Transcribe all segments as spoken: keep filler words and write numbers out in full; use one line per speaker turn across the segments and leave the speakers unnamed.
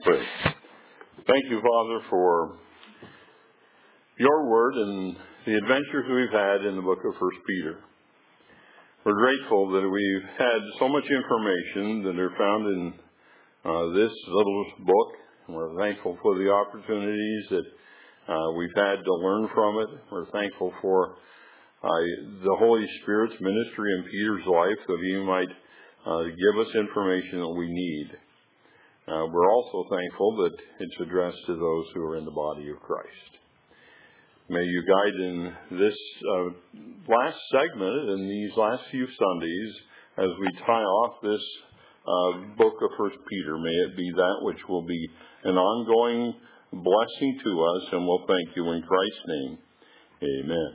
pray. Thank you, Father, for your word and the adventures we've had in the book of First Peter. We're grateful that we've had so much information that are found in uh, this little book. And we're thankful for the opportunities that uh, we've had to learn from it. We're thankful for uh, the Holy Spirit's ministry in Peter's life, that he might uh, give us information that we need. Uh, we're also thankful that it's addressed to those who are in the body of Christ. May you guide in this uh, last segment, in these last few Sundays, as we tie off this uh, book of First Peter. May it be that which will be an ongoing blessing to us, and we'll thank you in Christ's name. Amen.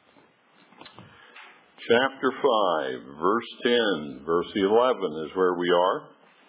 Chapter five, verse ten, verse eleven is where we are.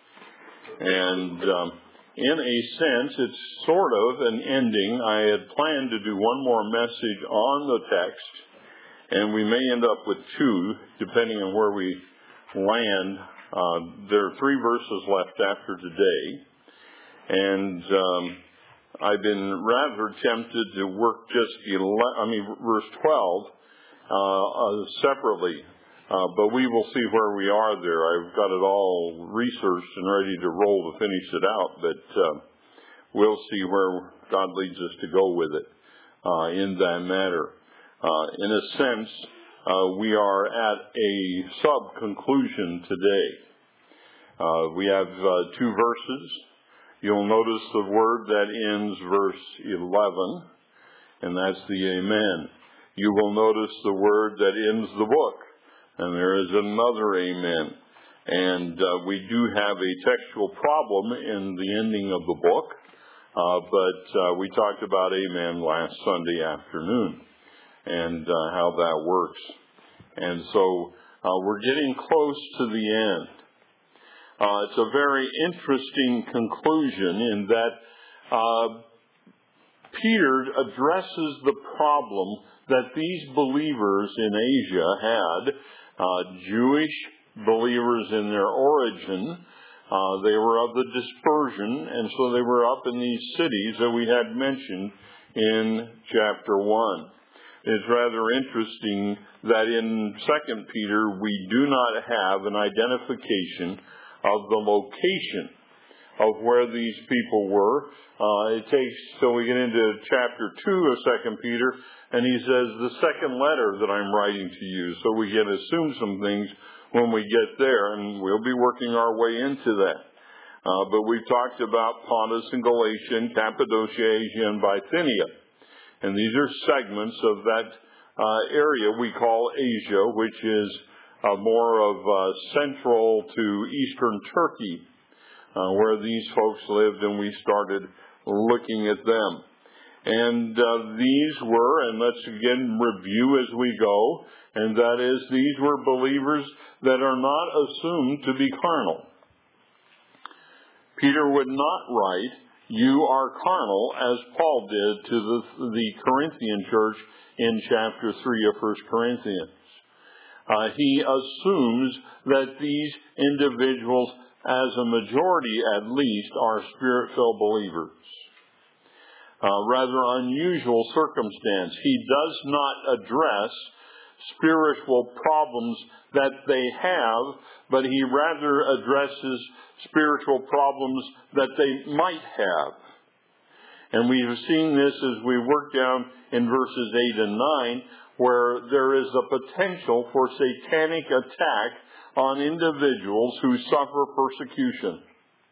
And um, in a sense, it's sort of an ending. I had planned to do one more message on the text, and we may end up with two, depending on where we land. Uh, there are three verses left after today, and um, I've been rather tempted to work just eleven, I mean, verse twelve uh, uh, separately. Uh, but we will see where we are there. I've got it all researched and ready to roll to finish it out, but uh, we'll see where God leads us to go with it uh, in that matter. Uh, in a sense, uh, we are at a sub-conclusion today. Uh, we have uh, two verses. You'll notice the word that ends verse eleven, and that's the Amen. You will notice the word that ends the book. And there is another Amen. And uh, we do have a textual problem in the ending of the book, uh, but uh, we talked about Amen last Sunday afternoon and uh, how that works. And so uh, we're getting close to the end. Uh, it's a very interesting conclusion in that uh, Peter addresses the problem that these believers in Asia had. Uh, Jewish believers in their origin. Uh, they were of the dispersion, and so they were up in these cities that we had mentioned in chapter one. It's rather interesting that in Second Peter we do not have an identification of the location of where these people were. Uh, it takes till we get into chapter two of Second Peter, and he says, the second letter that I'm writing to you. So we can assume some things when we get there, and we'll be working our way into that. Uh, but we've talked about Pontus and Galatia, and Cappadocia, Asia, and Bithynia. And these are segments of that uh, area we call Asia, which is uh, more of uh, central to eastern Turkey, uh, where these folks lived, and we started looking at them. And uh, these were, and let's again review as we go, and that is, these were believers that are not assumed to be carnal. Peter would not write, you are carnal, as Paul did to the, the Corinthian church in chapter three of First Corinthians. Uh, he assumes that these individuals, as a majority at least, are spirit-filled believers. Uh, rather unusual circumstance. He does not address spiritual problems that they have, but he rather addresses spiritual problems that they might have. And we have seen this as we work down in verses eight and nine, where there is a potential for satanic attack on individuals who suffer persecution.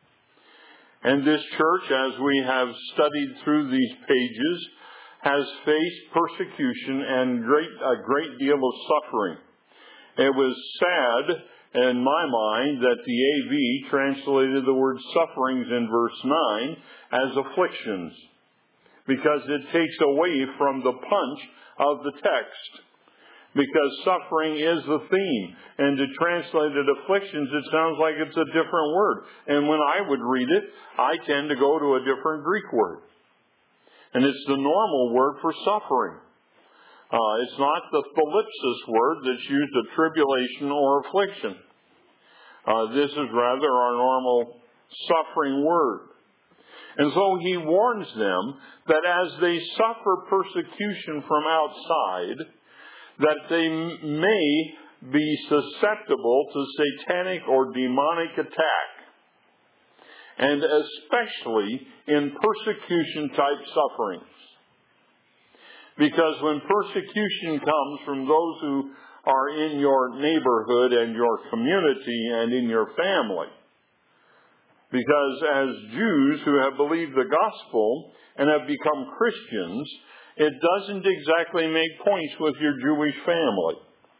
And this church, as we have studied through these pages, has faced persecution and great, a great deal of suffering. It was sad in my mind that the A V translated the word sufferings in verse nine as afflictions, because it takes away from the punch of the text. Because suffering is the theme. And to translate it afflictions, it sounds like it's a different word. And when I would read it, I tend to go to a different Greek word. And it's the normal word for suffering. Uh, it's not the thalipsis word that's used of tribulation or affliction. Uh, this is rather our normal suffering word. And so he warns them that as they suffer persecution from outside, that they may be susceptible to satanic or demonic attack. And especially in persecution-type sufferings. Because when persecution comes from those who are in your neighborhood and your community and in your family, because as Jews who have believed the gospel and have become Christians, it doesn't exactly make points with your Jewish family.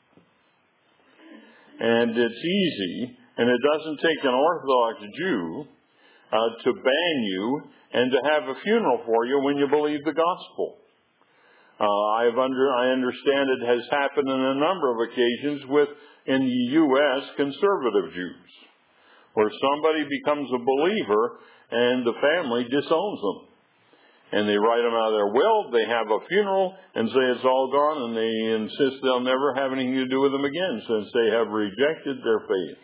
And it's easy, and it doesn't take an Orthodox Jew uh, to ban you and to have a funeral for you when you believe the gospel. Uh, I've under, I understand it has happened on a number of occasions with, in the U S, conservative Jews, where somebody becomes a believer and the family disowns them. And they write them out of their will, they have a funeral and say it's all gone, and they insist they'll never have anything to do with them again since they have rejected their faith.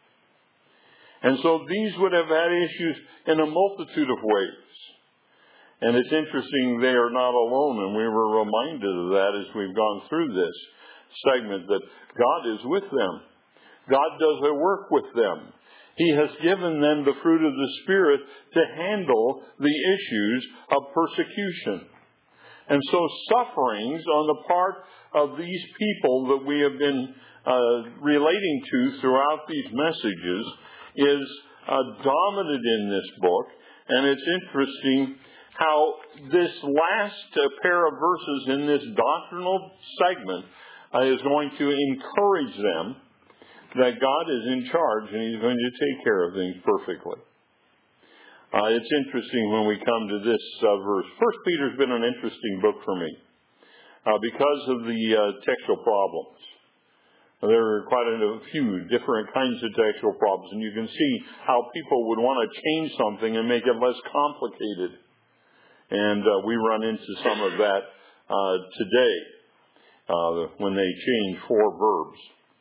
And so these would have had issues in a multitude of ways. And it's interesting they are not alone, and we were reminded of that as we've gone through this segment, that God is with them. God does a work with them. He has given them the fruit of the Spirit to handle the issues of persecution. And so sufferings on the part of these people that we have been uh, relating to throughout these messages is uh, dominant in this book. And it's interesting how this last uh, pair of verses in this doctrinal segment uh, is going to encourage them that God is in charge and He's going to take care of things perfectly. Uh, it's interesting when we come to this uh, verse. First Peter's been an interesting book for me uh, because of the uh, textual problems. There are quite a few different kinds of textual problems, and you can see how people would want to change something and make it less complicated. And uh, we run into some of that uh, today uh, when they change four verbs.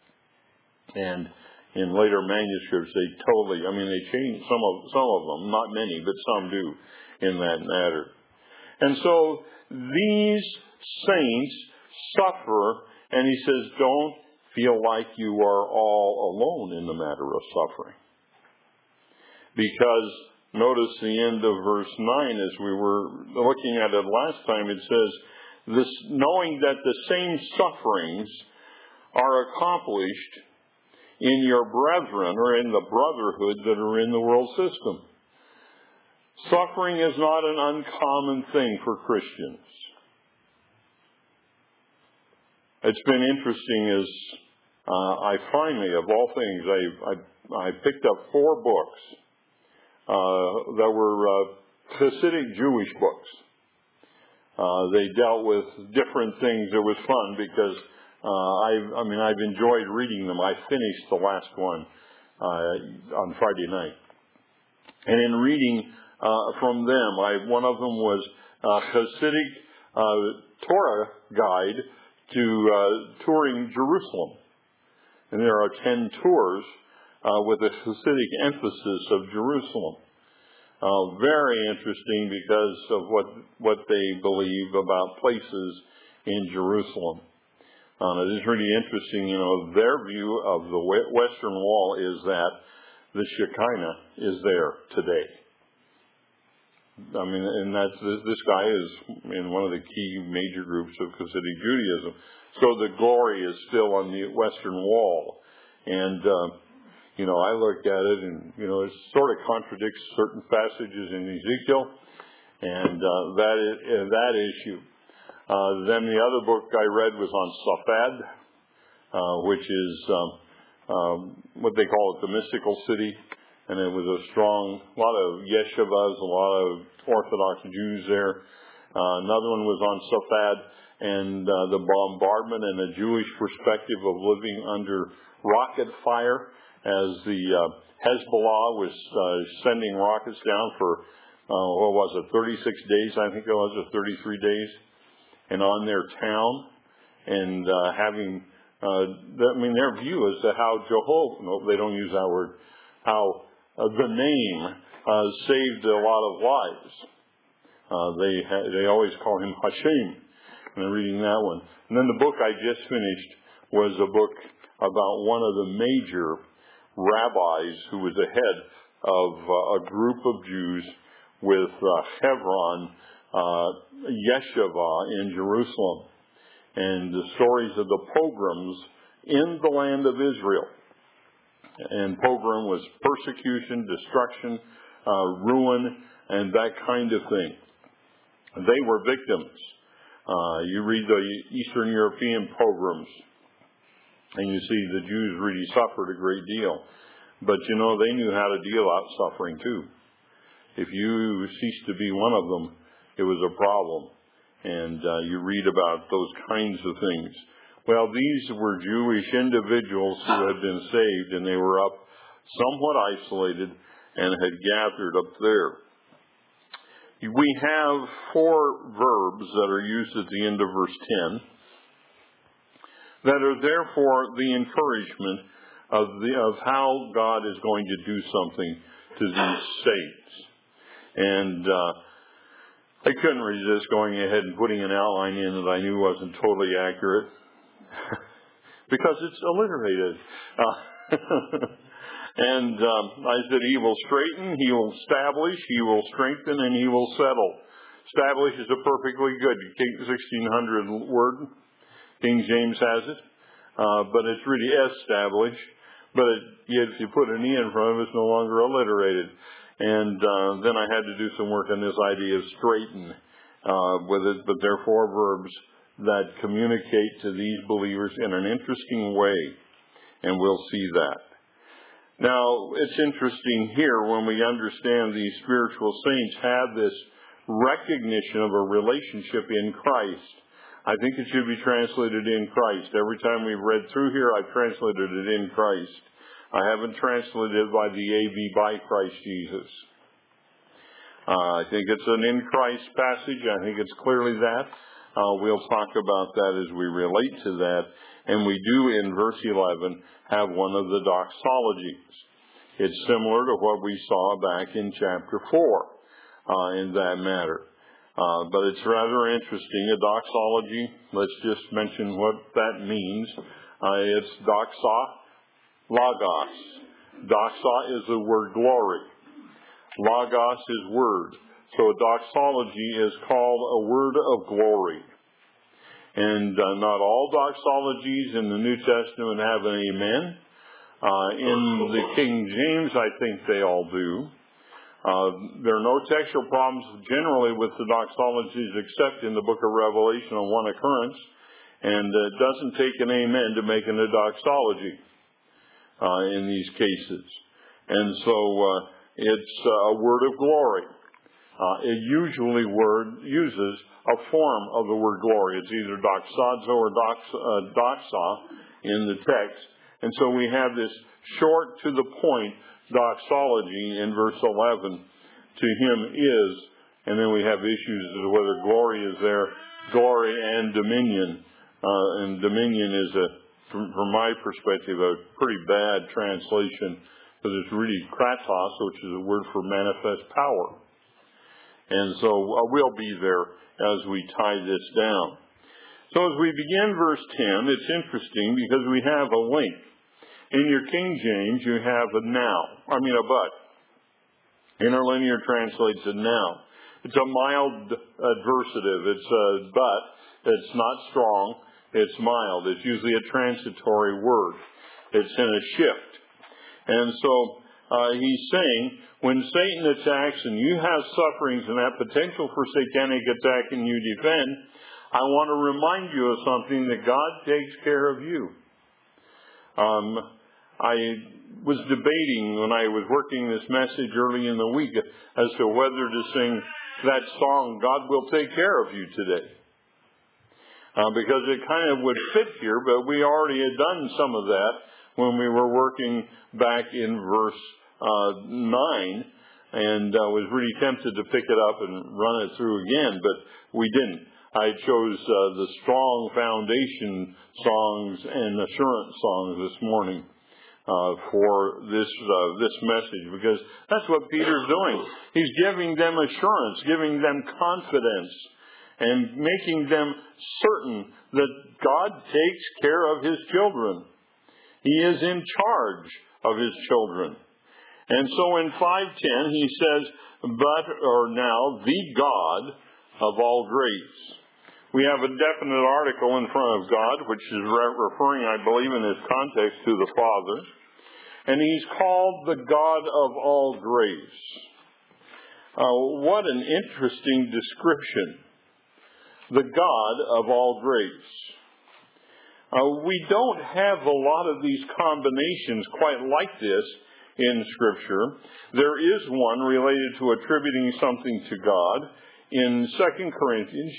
And in later manuscripts, they totally, I mean, they change some of, some of them, not many, but some do in that matter. And so these saints suffer, and he says, don't feel like you are all alone in the matter of suffering. Because notice the end of verse nine, as we were looking at it last time, it says, this, knowing that the same sufferings are accomplished in your brethren, or in the brotherhood that are in the world system. Suffering is not an uncommon thing for Christians. It's been interesting as uh, I finally, of all things, I, I, I picked up four books uh, that were uh, Hasidic Jewish books. Uh, they dealt with different things. It was fun because uh, I, I mean, I've enjoyed reading them. I finished the last one uh, on Friday night. And in reading uh, from them, I, one of them was a Hasidic uh, Torah guide to uh, touring Jerusalem. And there are ten tours uh, with a Hasidic emphasis of Jerusalem. Uh, very interesting because of what what they believe about places in Jerusalem. Uh, it is really interesting, you know, their view of the Western Wall is that the Shekinah is there today. I mean, and that's, this guy is in one of the key major groups of Hasidic Judaism. So the glory is still on the Western Wall. And, uh, you know, I looked at it and, you know, it sort of contradicts certain passages in Ezekiel and uh, that, uh, that issue. Uh, then the other book I read was on Safed, uh, which is um, um, what they call it, the mystical city. And it was a strong, a lot of yeshivas, a lot of Orthodox Jews there. Uh, another one was on Safed and uh, the bombardment and the Jewish perspective of living under rocket fire as the uh, Hezbollah was uh, sending rockets down for, uh, what was it, thirty-six days, I think it was, or thirty-three days, and on their town, and uh, having, uh, I mean, their view as to how Jehovah, no, they don't use that word, how uh, the name uh, saved a lot of lives. Uh, they ha- they always call him Hashem. And I'm reading that one. And then the book I just finished was a book about one of the major rabbis who was the head of uh, a group of Jews with uh, Hebron, uh, Yeshua in Jerusalem, and the stories of the pogroms in the land of Israel. And pogrom was persecution, destruction, uh, ruin, and that kind of thing. They were victims. Uh, you read the Eastern European pogroms, and you see the Jews really suffered a great deal. But, you know, they knew how to deal out suffering, too. If you ceased to be one of them, it was a problem. And uh, you read about those kinds of things. Well, these were Jewish individuals who had been saved, and they were up somewhat isolated and had gathered up there. We have four verbs that are used at the end of verse ten that are there for the encouragement of, the, of how God is going to do something to these saints. And uh, I couldn't resist going ahead and putting an outline in that I knew wasn't totally accurate because it's alliterated. Uh, And um, I said, he will straighten, he will establish, he will strengthen, and he will settle. Establish is a perfectly good sixteen hundred word. King James has it. Uh, but it's really establish. But it, yet if you put an E in front of it, it's no longer alliterated. And uh, then I had to do some work on this idea of straighten uh, with it. But they're four verbs that communicate to these believers in an interesting way. And we'll see that. Now, it's interesting here when we understand these spiritual saints have this recognition of a relationship in Christ. I think it should be translated in Christ. Every time we've read through here, I've translated it in Christ. I haven't translated it by the A B by Christ Jesus. Uh, I think it's an in Christ passage. I think it's clearly that. Uh, we'll talk about that as we relate to that. And we do, in verse eleven, have one of the doxologies. It's similar to what we saw back in chapter four uh, in that matter. Uh, but it's rather interesting. A doxology, let's just mention what that means. Uh, it's doxa, logos. Doxa is the word glory. Logos is word. So a doxology is called a word of glory. And uh, not all doxologies in the New Testament have an amen. Uh, in the King James, I think they all do. Uh, there are no textual problems generally with the doxologies except in the book of Revelation on one occurrence. And uh, it doesn't take an amen to make an a doxology uh, in these cases. And so uh, it's uh, a word of glory. Uh, it usually word uses a form of the word glory. It's either doxazo or dox, uh, doxa in the text. And so we have this short to the point doxology in verse eleven. To him is, and then we have issues as to whether glory is there, glory and dominion. Uh, and dominion is, a, from, from my perspective, a pretty bad translation because it's really kratos, which is a word for manifest power. And so uh, we'll be there as we tie this down. So as we begin verse ten, it's interesting because we have a link. In your King James, you have a now. I mean a but. Interlinear translates a now. It's a mild adversative. It's a but. It's not strong. It's mild. It's usually a transitory word. It's in a shift. And so uh, he's saying, when Satan attacks and you have sufferings and that potential for satanic attack and you defend, I want to remind you of something, that God takes care of you. Um, I was debating when I was working this message early in the week as to whether to sing that song, God Will Take Care of You Today. Uh, because it kind of would fit here, but we already had done some of that when we were working back in verse uh, nine, and uh, was really tempted to pick it up and run it through again, but we didn't. I chose uh, the strong foundation songs and assurance songs this morning. uh, for this uh, this message, because that's what Peter's doing. He's giving them assurance, giving them confidence, and making them certain that God takes care of His children. He is in charge of His children. And so in five ten he says, but, or now, the God of all grace. We have a definite article in front of God, which is re- referring, I believe, in this context to the Father. And He's called the God of all grace. Uh, what an interesting description. The God of all grace. Uh, we don't have a lot of these combinations quite like this in Scripture. There is one related to attributing something to God in Second Corinthians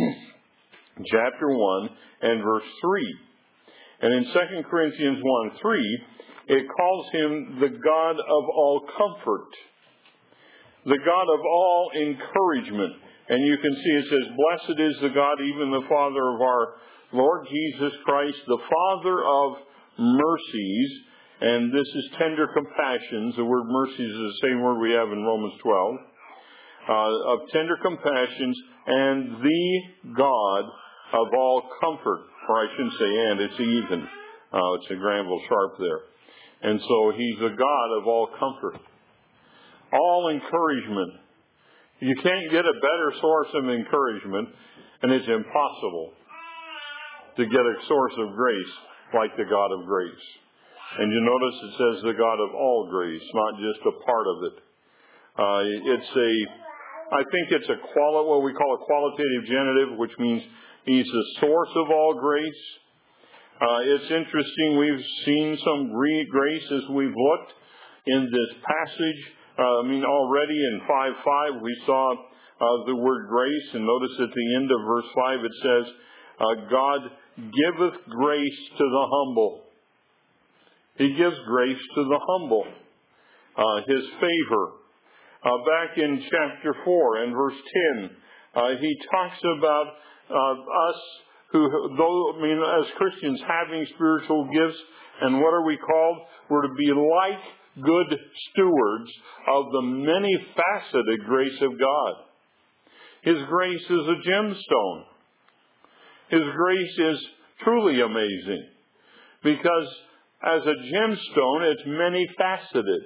chapter one and verse three. And in Second Corinthians one three, it calls Him the God of all comfort, the God of all encouragement. And you can see it says, blessed is the God, even the Father of our Lord Jesus Christ, the Father of mercies. And this is tender compassions. The word mercies is the same word we have in Romans twelve. Uh, of tender compassions, and the God of all comfort. Or I shouldn't say and, it's even. Uh, it's a Granville Sharp there. And so He's the God of all comfort. All encouragement. You can't get a better source of encouragement, and it's impossible to get a source of grace like the God of grace. And you notice it says the God of all grace, not just a part of it. Uh, it's a, I think it's a quali- what we call a qualitative genitive, which means He's the source of all grace. Uh, it's interesting, we've seen some grace as we've looked in this passage. Uh, I mean, already in five five we saw uh, the word grace, and notice at the end of verse five it says, uh, God giveth grace to the humble. He gives grace to the humble. Uh, his favor. Uh, back in chapter four and verse ten, uh, he talks about uh, us who, though, I mean, as Christians, having spiritual gifts, and what are we called? We're to be like good stewards of the many-faceted grace of God. His grace is a gemstone. His grace is truly amazing, because as a gemstone, it's many-faceted.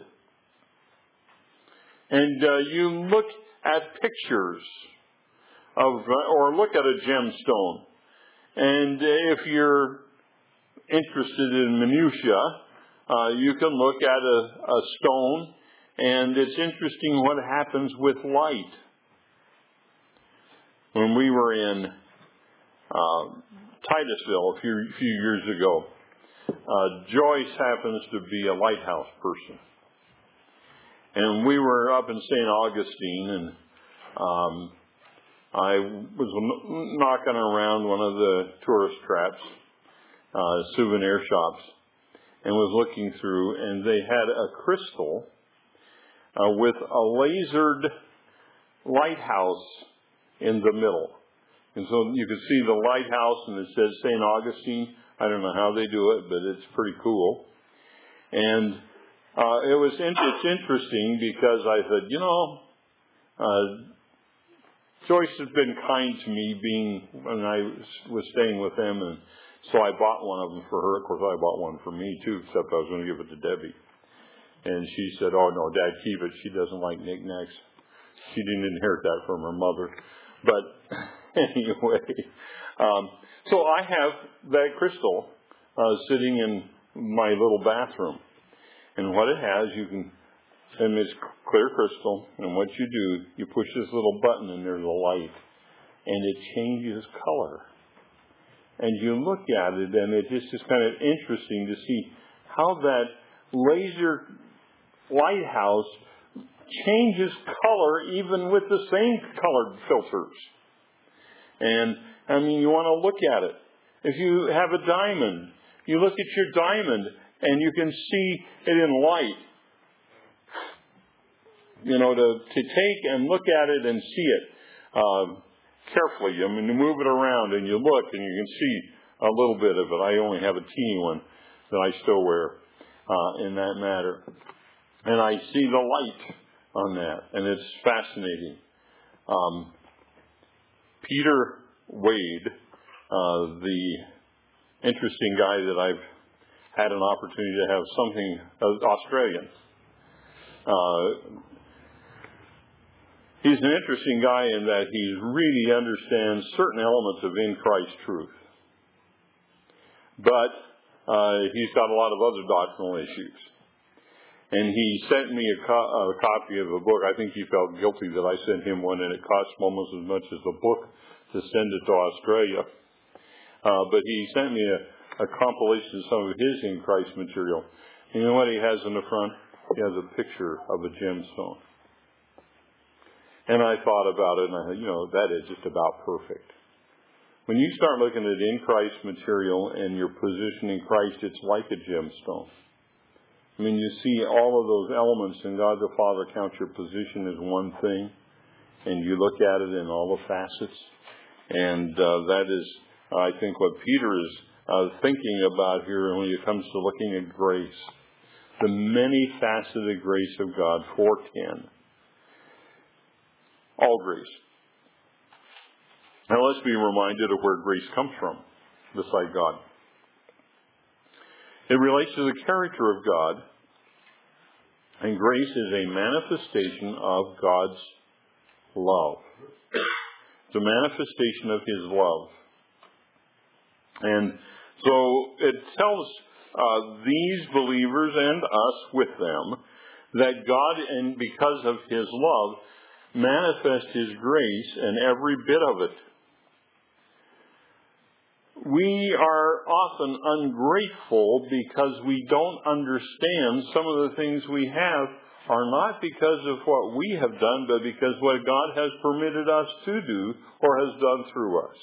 And uh, you look at pictures of, or look at a gemstone, and if you're interested in minutiae, uh, you can look at a, a stone, and it's interesting what happens with light. When we were in uh, Titusville a few, few years ago, uh, Joyce happens to be a lighthouse person. And we were up in Saint Augustine, and um, I was knocking around one of the tourist traps, uh, souvenir shops, and was looking through, and they had a crystal uh, with a lasered lighthouse in the middle. And so you could see the lighthouse, and it says Saint Augustine. I don't know how they do it, but it's pretty cool. And uh, it was it's interesting because I said, you know, uh, Joyce has been kind to me being when I was, was staying with them, and so I bought one of them for her. Of course, I bought one for me too, except I was going to give it to Debbie. And she said, "Oh no, Dad, keep it. She doesn't like knickknacks. She didn't inherit that from her mother." But anyway, um, so I have that crystal uh, sitting in my little bathroom, and what it has, you can, and it's clear crystal. And what you do, you push this little button, and there's a light, and it changes color. And you look at it, and it just is kind of interesting to see how that laser lighthouse changes color even with the same colored filters. And, I mean, you want to look at it. If you have a diamond, you look at your diamond, and you can see it in light. You know, to, to take and look at it and see it uh, carefully. I mean, you move it around, and you look, and you can see a little bit of it. I only have a teeny one that I still wear. uh, in that matter. And I see the light on that, and it's fascinating. Um, Peter Wade, uh, the interesting guy that I've had an opportunity to have something, uh, Australian. Uh, he's an interesting guy in that he really understands certain elements of in Christ truth. But uh, he's got a lot of other doctrinal issues. And he sent me a, co- a copy of a book. I think he felt guilty that I sent him one, and it cost him almost as much as the book to send it to Australia. Uh, but he sent me a, a compilation of some of his in Christ material. And you know what he has in the front? He has a picture of a gemstone. And I thought about it, and I thought, you know, that is just about perfect. When you start looking at in Christ material and your position in Christ, it's like a gemstone. I mean, you see all of those elements, and God the Father counts your position as one thing, and you look at it in all the facets. And uh, that is, I think, what Peter is uh, thinking about here when it comes to looking at grace. The many-faceted grace of God, four ten. All grace. Now let's be reminded of where grace comes from, beside God. It relates to the character of God, and grace is a manifestation of God's love. It's a manifestation of His love. And so it tells uh, these believers and us with them that God, and because of His love, manifests His grace in every bit of it. We are often ungrateful because we don't understand some of the things we have are not because of what we have done, but because what God has permitted us to do or has done through us.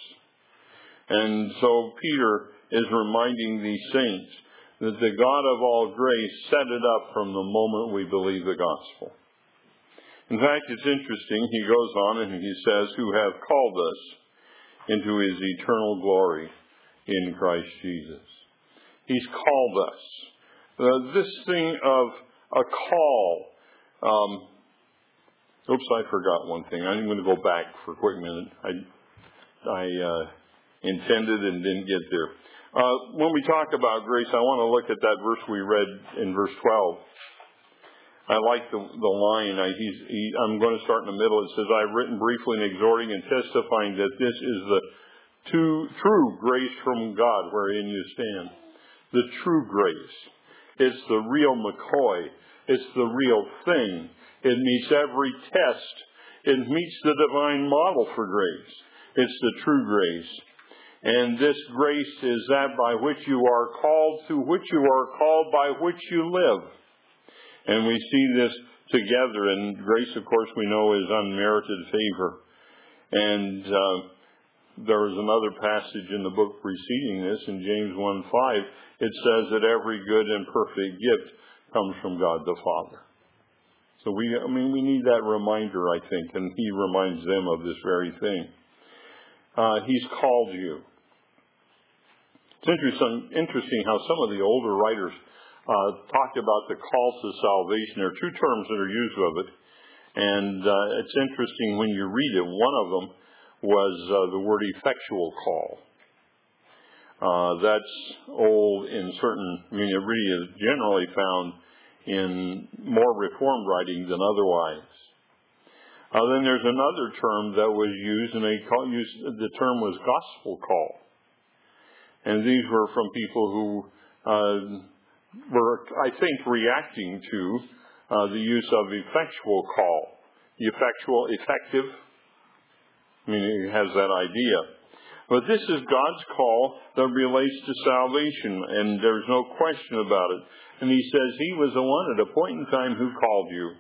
And so Peter is reminding these saints that the God of all grace set it up from the moment we believe the gospel. In fact, it's interesting. He goes on and he says, who have called us into His eternal glory in Christ Jesus. He's called us. Uh, this thing of a call. Um, oops, I forgot one thing. I'm going to go back for a quick minute. I, I uh, intended and didn't get there. Uh, when we talk about grace, I want to look at that verse we read in verse twelve. I like the, the line. I, he's, he, I'm going to start in the middle. It says, I've written briefly and exhorting and testifying that this is the to, true grace from God wherein you stand. The true grace. It's the real McCoy. It's the real thing. It meets every test. It meets the divine model for grace. It's the true grace. And this grace is that by which you are called, to which you are called, by which you live. And we see this together. And grace, of course, we know is unmerited favor. And uh, there is another passage in the book preceding this, in James one five. It says that every good and perfect gift comes from God the Father. So we, I mean, we need that reminder, I think, and He reminds them of this very thing. Uh, he's called you. It's interesting, interesting how some of the older writers uh, talked about the calls to salvation. There are two terms that are used of it, and uh, it's interesting when you read it. One of them was uh, the word effectual call. Uh, that's old in certain, I mean, it really is generally found in more Reformed writing than otherwise. Uh, then there's another term that was used, and they call, used, the term was gospel call. And these were from people who uh, were, I think, reacting to uh, the use of effectual call. Effectual, effective, I mean, it has that idea. But this is God's call that relates to salvation, and there's no question about it. And He says He was the one at a point in time who called you.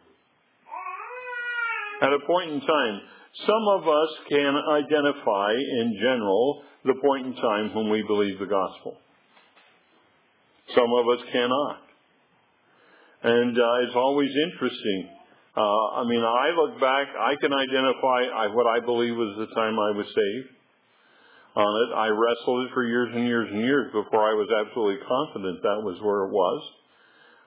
At a point in time. Some of us can identify, in general, the point in time when we believe the gospel. Some of us cannot. And uh, it's always interesting. Uh, I mean, I look back, I can identify I, what I believe was the time I was saved. On it, I wrestled it for years and years and years before I was absolutely confident that was where it was.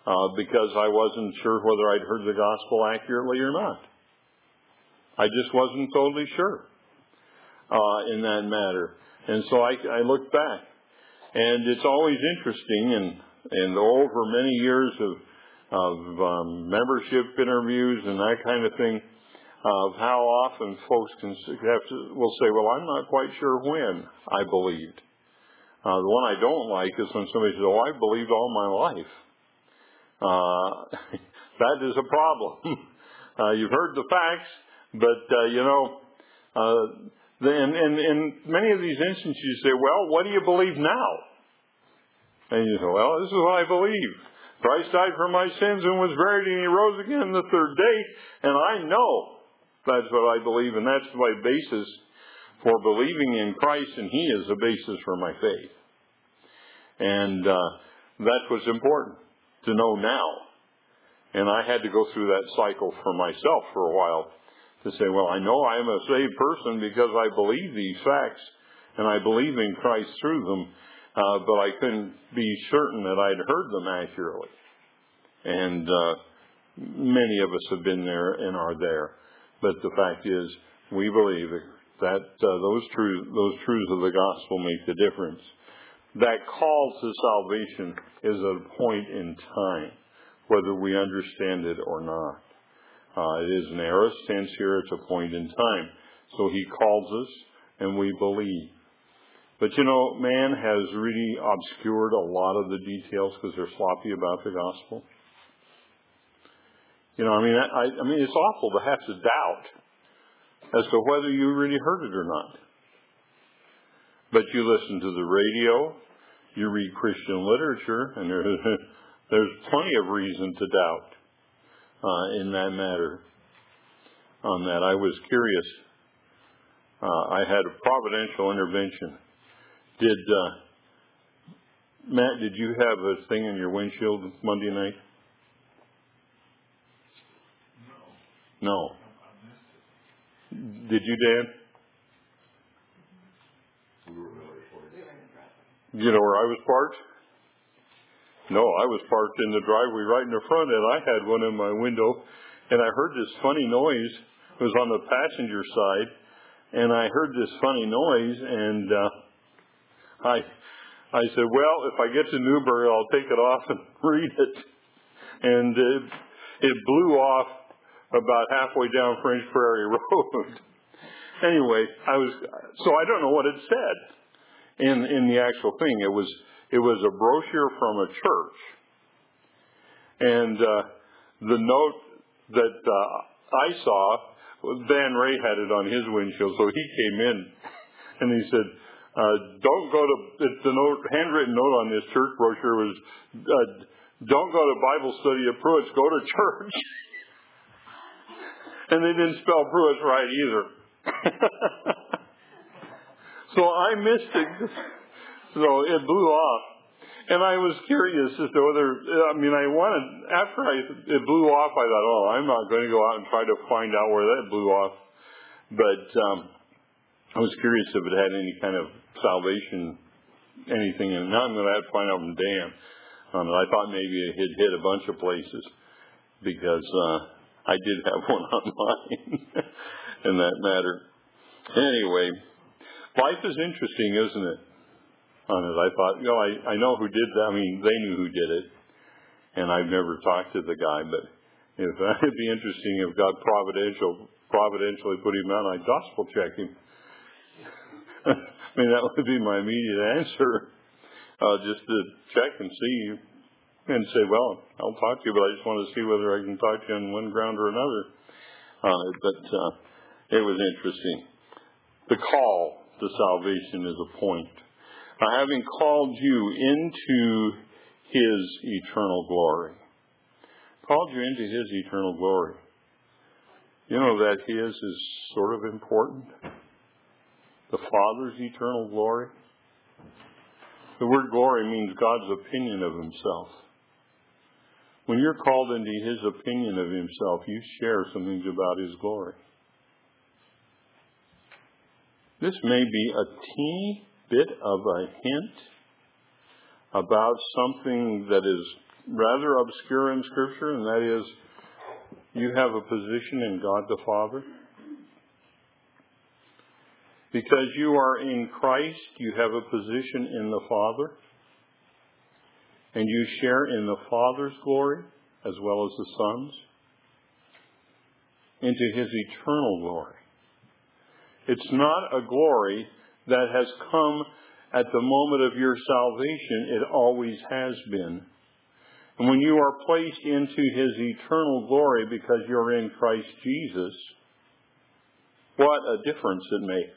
uh, because I wasn't sure whether I'd heard the gospel accurately or not. I just wasn't totally sure uh, in that matter. And so I, I looked back. And it's always interesting, and, and over many years of, of um, membership interviews and that kind of thing, of how often folks can have to, will say, well, I'm not quite sure when I believed. Uh, the one I don't like is when somebody says, oh, I believed all my life. Uh, that is a problem. uh, you've heard the facts, but, uh, you know, uh, and in many of these instances you say, well, what do you believe now? And you say, well, this is what I believe. Christ died for my sins and was buried and he rose again the third day, and I know that's what I believe, and that's my basis for believing in Christ, and he is the basis for my faith. And uh, that's what's important to know now. And I had to go through that cycle for myself for a while to say, well, I know I'm a saved person because I believe these facts, and I believe in Christ through them, uh, but I couldn't be certain that I'd heard them accurately. And uh, many of us have been there and are there. But the fact is, we believe that uh, those truths, those truths of the gospel make the difference. That call to salvation is a point in time, whether we understand it or not. Uh, it is an aorist tense here. It's a point in time. So he calls us, and we believe. But you know, man has really obscured a lot of the details because they're sloppy about the gospel. You know, I mean, I, I mean, it's awful to have to doubt as to whether you really heard it or not. But you listen to the radio, you read Christian literature, and there, there's plenty of reason to doubt uh, in that matter. On that, I was curious. Uh, I had a providential intervention. Did uh, Matt? Did you have a thing in your windshield Monday night? No. Did you, Dan? You know where I was parked? No, I was parked in the driveway right in the front, and I had one in my window, and I heard this funny noise. It was on the passenger side, and I heard this funny noise, and uh, I I said, well, if I get to Newberry, I'll take it off and read it. And it, it blew off about halfway down French Prairie Road. Anyway, I was so I don't know what it said in in the actual thing. It was it was a brochure from a church, and uh, the note that uh, I saw, Van Ray had it on his windshield, so he came in and he said, uh, "Don't go to." The note, handwritten note on this church brochure was, uh, "Don't go to Bible study at Pruitt's. Go to church." And they didn't spell Pruitt's right either. So I missed it. So it blew off. And I was curious as to whether, I mean, I wanted, after I, it blew off, I thought, oh, I'm not going to go out and try to find out where that blew off. But um, I was curious if it had any kind of salvation, anything. And now I'm going to have to find out from Dan on it. I thought maybe it had hit a bunch of places because uh, I did have one on mine in that matter. Anyway, life is interesting, isn't it? On it, I thought, you know, I, I know who did that. I mean, they knew who did it, and I've never talked to the guy, but if it'd be interesting if God providential, providentially put him out, I'd gospel check him. I mean, that would be my immediate answer, uh, just to check and see and say, well, I'll talk to you, but I just want to see whether I can talk to you on one ground or another. Uh, but uh, it was interesting. The call to salvation is a point. Uh, having called you into his eternal glory. Called you into his eternal glory. You know that his is sort of important. The Father's eternal glory. The word glory means God's opinion of himself. When you're called into his opinion of himself, you share some things about his glory. This may be a teeny bit of a hint about something that is rather obscure in Scripture, and that is, you have a position in God the Father. Because you are in Christ, you have a position in the Father, and you share in the Father's glory as well as the Son's, into His eternal glory. It's not a glory that has come at the moment of your salvation. It always has been. And when you are placed into His eternal glory because you're in Christ Jesus, what a difference it makes.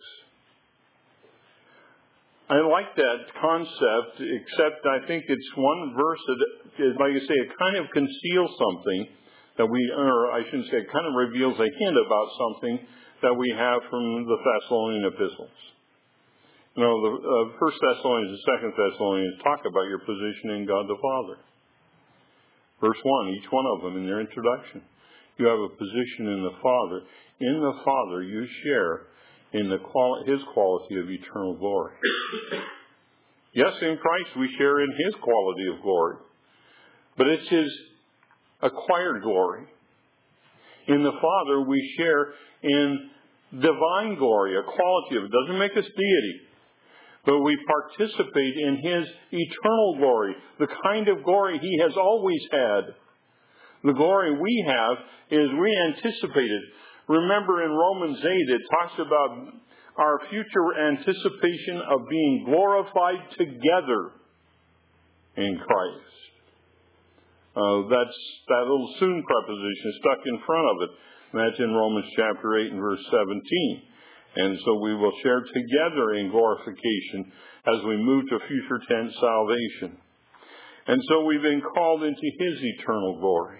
I like that concept, except I think it's one verse that, like I say, it kind of conceals something that we, or I shouldn't say, it kind of reveals a hint about something that we have from the Thessalonian epistles. You know, the uh, First Thessalonians and Second Thessalonians talk about your position in God the Father. Verse one, each one of them in their introduction. You have a position in the Father. In the Father, you share in the quali- His quality of eternal glory. Yes, in Christ we share in His quality of glory. But it's His acquired glory. In the Father we share in divine glory, a quality of it. It doesn't make us deity. But we participate in His eternal glory, the kind of glory He has always had. The glory we have is we anticipate it. Remember in Romans eight, it talks about our future anticipation of being glorified together in Christ. Uh, that's that little soon preposition stuck in front of it. And that's in Romans chapter eight and verse seventeen. And so we will share together in glorification as we move to future tense salvation. And so we've been called into His eternal glory.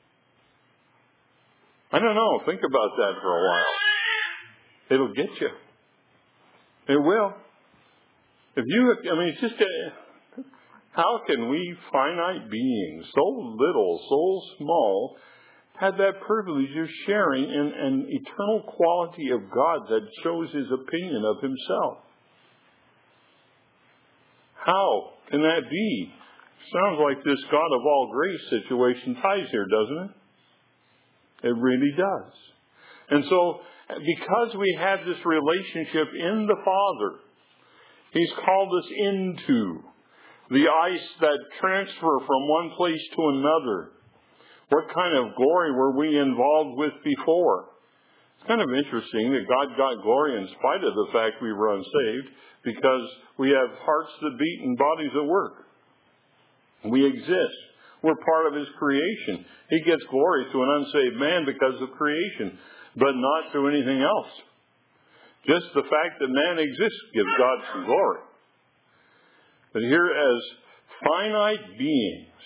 I don't know. Think about that for a while. It'll get you. It will. If you, I mean, it's just, a, how can we finite beings, so little, so small, have that privilege of sharing in an eternal quality of God that shows His opinion of Himself? How can that be? Sounds like this God of all grace situation ties here, doesn't it? It really does. And so, because we have this relationship in the Father, He's called us into the ice that transfer from one place to another. What kind of glory were we involved with before? It's kind of interesting that God got glory in spite of the fact we were unsaved, because we have hearts that beat and bodies that work. We exist. We're part of His creation. He gets glory to an unsaved man because of creation, but not through anything else. Just the fact that man exists gives God some glory. But here, as finite beings,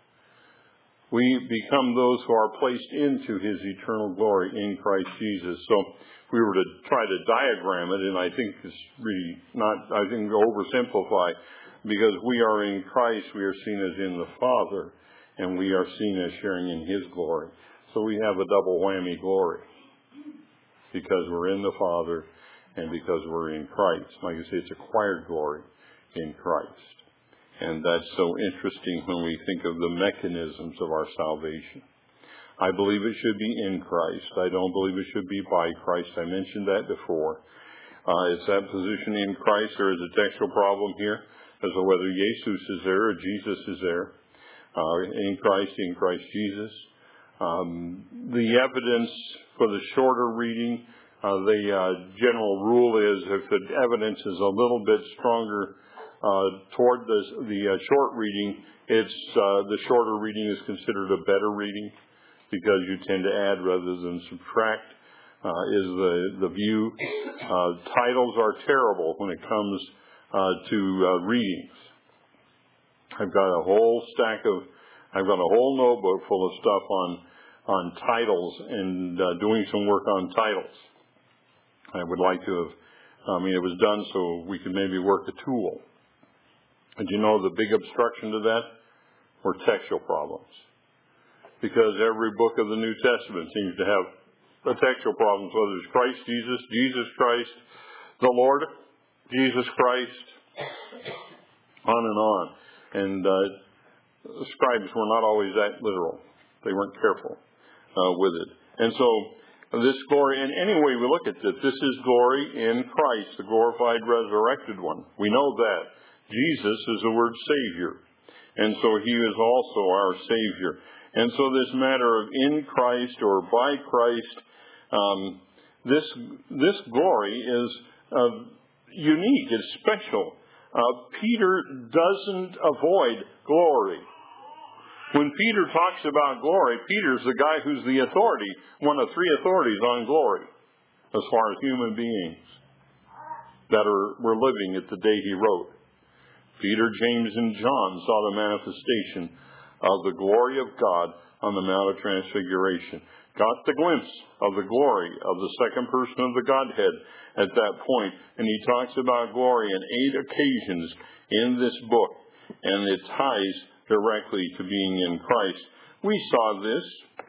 we become those who are placed into His eternal glory in Christ Jesus. So if we were to try to diagram it, and I think it's really not, I think oversimplify, because we are in Christ, we are seen as in the Father, and we are seen as sharing in His glory. So we have a double whammy glory, because we're in the Father and because we're in Christ. Like I say, it's acquired glory in Christ. And that's so interesting when we think of the mechanisms of our salvation. I believe it should be in Christ. I don't believe it should be by Christ. I mentioned that before. Uh, it's that position in Christ. There is a textual problem here as to whether Jesus is there or Jesus is there. Uh, in Christ, in Christ Jesus. Um, the evidence for the shorter reading, uh, the uh, general rule is if the evidence is a little bit stronger uh, toward the, the uh, short reading, it's uh, the shorter reading is considered a better reading because you tend to add rather than subtract. Uh, is the the view. Uh, titles are terrible when it comes uh, to uh, readings. I've got a whole stack of, I've got a whole notebook full of stuff on on titles and uh, doing some work on titles. I would like to have, I mean, it was done so we could maybe work a tool. And you know the big obstruction to that were textual problems. Because every book of the New Testament seems to have a textual problem, whether it's Christ Jesus, Jesus Christ, the Lord, Jesus Christ, on and on. And uh, scribes were not always that literal. They weren't careful uh, with it. And so this glory, and any way we look at this, this is glory in Christ, the glorified, resurrected one. We know that. Jesus is the word Savior. And so he is also our Savior. And so this matter of in Christ or by Christ, um, this this glory is uh, unique. It's special. Uh, Peter doesn't avoid glory. When Peter talks about glory, Peter's the guy who's the authority, one of three authorities on glory, as far as human beings that are were living at the day he wrote. Peter, James, and John saw the manifestation of the glory of God on the Mount of Transfiguration. Got the glimpse of the glory of the second person of the Godhead at that point. And he talks about glory in eight occasions in this book. And it ties directly to being in Christ. We saw this.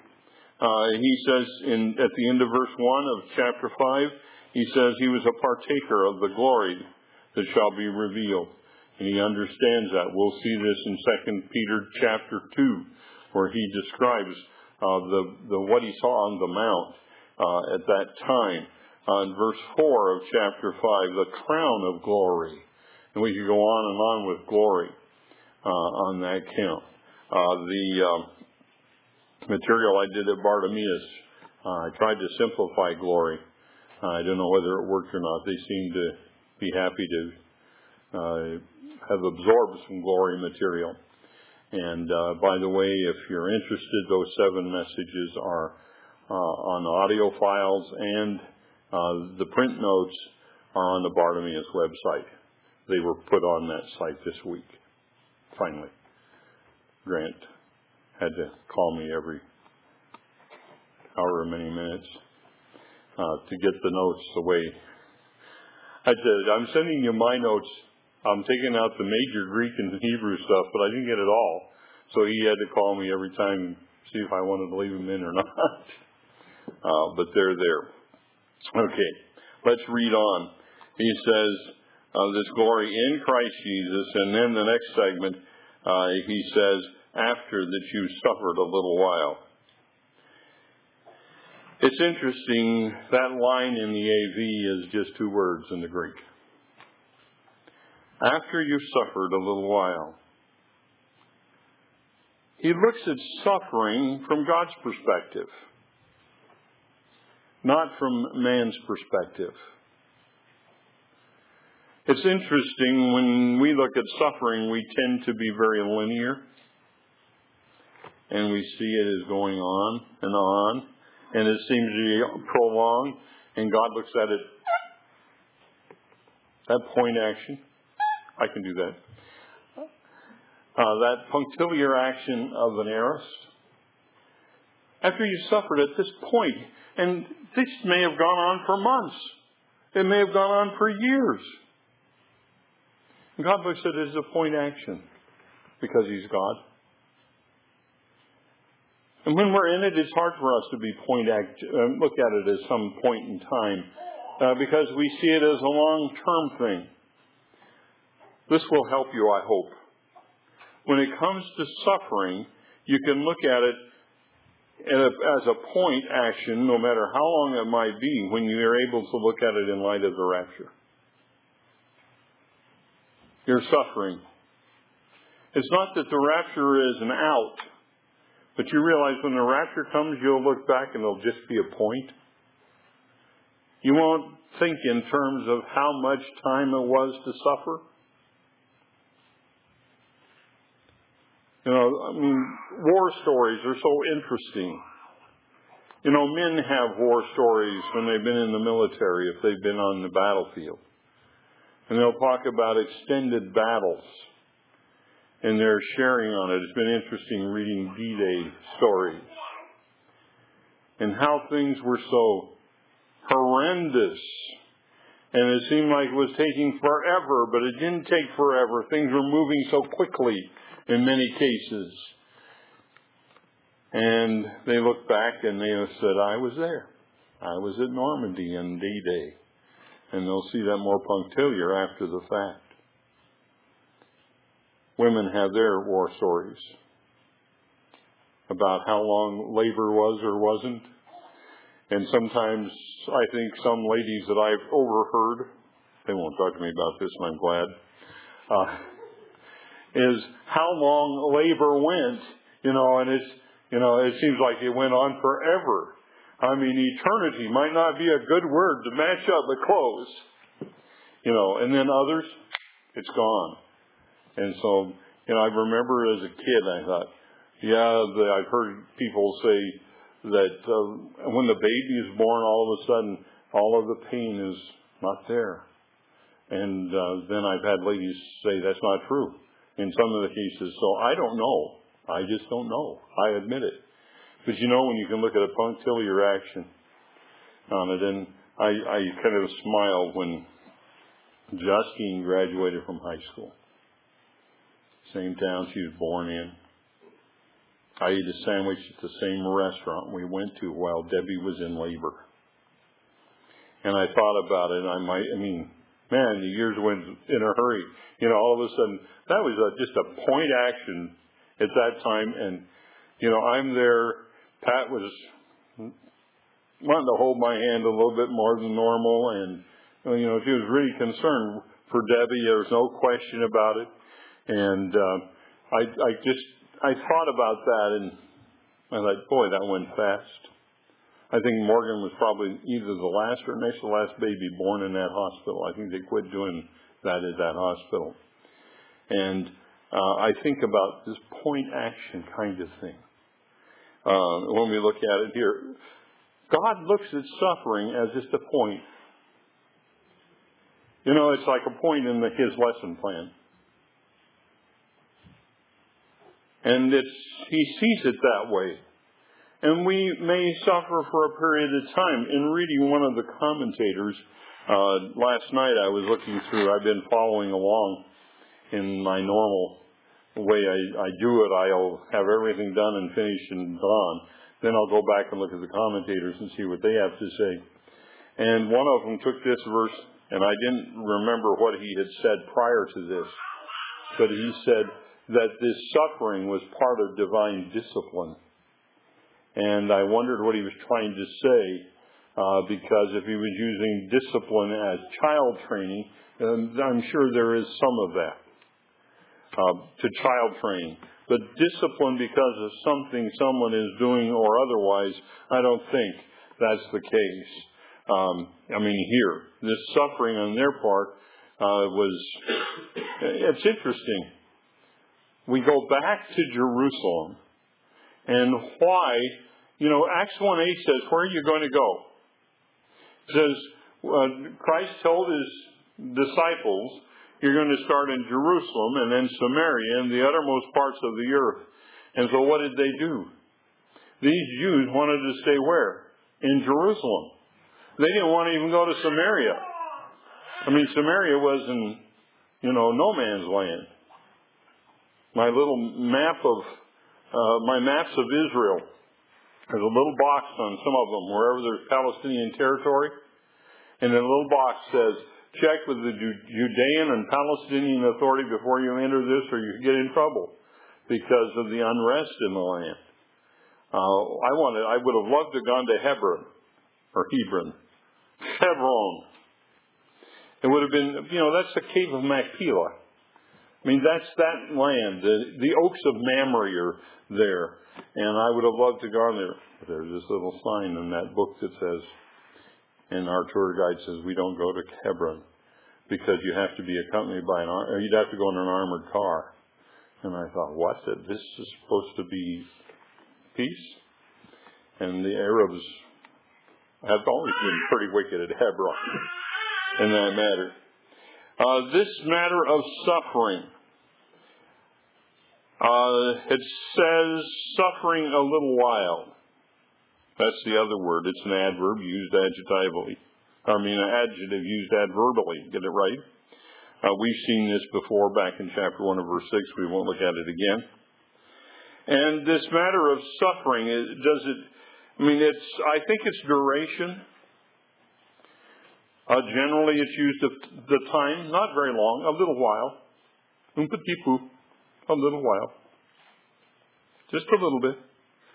Uh, he says in at the end of verse one of chapter five, he says he was a partaker of the glory that shall be revealed. And he understands that. We'll see this in Second Peter chapter two, where he describes uh, the, the what he saw on the mount uh, at that time. Uh, in verse four of chapter five, the crown of glory. And we could go on and on with glory uh, on that count. Uh, the uh, material I did at Bartimaeus, uh, I tried to simplify glory. Uh, I don't know whether it worked or not. They seemed to be happy to uh, have absorbed some glory material. And uh, by the way, if you're interested, those seven messages are uh, on audio files, and uh, the print notes are on the Bartimaeus website. They were put on that site this week, finally. Grant had to call me every however many minutes uh, to get the notes away. I said, I'm sending you my notes. I'm taking out the major Greek and Hebrew stuff, but I didn't get it all. So he had to call me every time, see if I wanted to leave them in or not. uh, but they're there. Okay, let's read on. He says, uh, this glory in Christ Jesus, and then the next segment, uh, he says, after that you suffered a little while. It's interesting, that line in the A V is just two words in the Greek. After you've suffered a little while. He looks at suffering from God's perspective, not from man's perspective. It's interesting, when we look at suffering, we tend to be very linear, and we see it as going on and on, and it seems to be prolonged, and God looks at it, that point action. I can do that. Uh, that punctiliar action of an aorist. After you suffered at this point, and this may have gone on for months. It may have gone on for years. And God looks at it as a point action because He's God. And when we're in it, it's hard for us to be point act, uh, look at it as some point in time uh, because we see it as a long-term thing. This will help you, I hope. When it comes to suffering, you can look at it as a point action, no matter how long it might be, when you are able to look at it in light of the rapture. You're suffering. It's not that the rapture is an out, but you realize when the rapture comes, you'll look back and it'll just be a point. You won't think in terms of how much time it was to suffer. You know, I mean, war stories are so interesting. You know, men have war stories when they've been in the military, if they've been on the battlefield. And they'll talk about extended battles. And they're sharing on it. It's been interesting reading D-Day stories. And how things were so horrendous. And it seemed like it was taking forever, but it didn't take forever. Things were moving so quickly in many cases. And they look back and they have said, I was there. I was at Normandy on D-Day. And they'll see that more punctiliar after the fact. Women have their war stories. about how long labor was or wasn't. And sometimes I think some ladies that I've overheard, they won't talk to me about this, and I'm glad, uh, is how long labor went, you know, and it's, you know, it seems like it went on forever. I mean, eternity might not be a good word to match up the close, you know, and then others, it's gone. And so, you know, I remember as a kid, I thought, yeah, the, I've heard people say that uh, when the baby is born, all of a sudden, all of the pain is not there. And uh, then I've had ladies say that's not true in some of the cases. So I don't know. I just don't know. I admit it. But you know, when you can look at a punctiliar reaction on it, and I, I kind of smiled when Justine graduated from high school. Same town she was born in. I ate a sandwich at the same restaurant we went to while Debbie was in labor. And I thought about it, and I might, I mean, man, the years went in a hurry. You know, all of a sudden, that was a, just a point action at that time. And, you know, I'm there. Pat was wanting to hold my hand a little bit more than normal. And, you know, she was really concerned for Debbie. There was no question about it. And uh, I, I just, I thought about that, and I thought, boy, that went fast. I think Morgan was probably either the last or next to the last baby born in that hospital. I think they quit doing that at that hospital. And uh, I think about this point action kind of thing. Uh, when we look at it here, God looks at suffering as just a point. You know, it's like a point in the, His lesson plan. And it's, He sees it that way. And we may suffer for a period of time. In reading one of the commentators, uh, last night I was looking through, I've been following along in my normal way I, I do it. I'll have everything done and finished and gone. Then I'll go back and look at the commentators and see what they have to say. And one of them took this verse, and I didn't remember what he had said prior to this, but he said that this suffering was part of divine discipline. And I wondered what he was trying to say, uh, because if he was using discipline as child training, um, I'm sure there is some of that uh, to child training. But discipline because of something someone is doing or otherwise, I don't think that's the case. Um, I mean, here, this suffering on their part uh, was, it's interesting. We go back to Jerusalem, and why, you know, Acts one eight says, where are you going to go? It says, uh, Christ told His disciples, you're going to start in Jerusalem and then Samaria and the uttermost parts of the earth. And so what did they do? These Jews wanted to stay where? In Jerusalem. They didn't want to even go to Samaria. I mean, Samaria was in, you know, no man's land. My little map of, uh, my maps of Israel, there's a little box on some of them, wherever there's Palestinian territory. And the little box says, check with the Judean and Palestinian authority before you enter this or you get in trouble because of the unrest in the land. Uh, I wanted, I would have loved to have gone to Hebron, or Hebron. Hebron. It would have been, you know, that's the cave of Machpelah. I mean, that's that land. The, the oaks of Mamre are there. And I would have loved to go there. There's this little sign in that book that says, and our tour guide says, we don't go to Hebron because you have to be accompanied by an, or you'd have to go in an armored car. And I thought, what? That this is supposed to be peace? And the Arabs have always been pretty wicked at Hebron in that matter. Uh, this matter of suffering. Uh, it says suffering a little while. That's the other word. It's an adverb used adjectively. I mean, an adjective used adverbally. Get it right? Uh, we've seen this before back in chapter one of verse six. We won't look at it again. And this matter of suffering, does it, I mean, it's, I think it's duration. Uh, generally, it's used of the time, not very long, a little while. Un petit peu, a little while. Just a little bit.